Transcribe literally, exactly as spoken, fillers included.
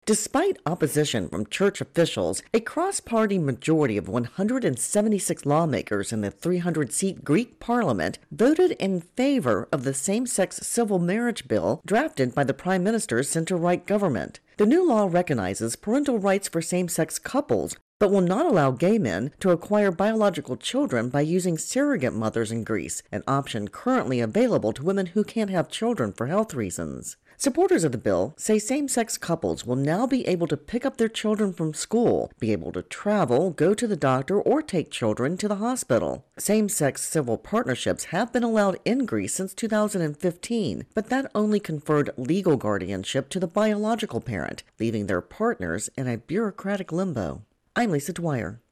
Despite opposition from church officials, a cross-party majority of one hundred seventy-six lawmakers in the three hundred seat Greek parliament voted in favor of the same-sex civil marriage bill drafted by the Prime Minister's center-right government. The new law recognizes parental rights for same-sex couples, but will not allow gay men to acquire biological children by using surrogate mothers in Greece, an option currently available to women who can't have children for health reasons. Supporters of the bill say same-sex couples will now be able to pick up their children from school, be able to travel, go to the doctor, or take children to the hospital. Same-sex civil partnerships have been allowed in Greece since two thousand fifteen, but that only conferred legal guardianship to the biological parent, leaving their partners in a bureaucratic limbo. I'm Lisa Dwyer.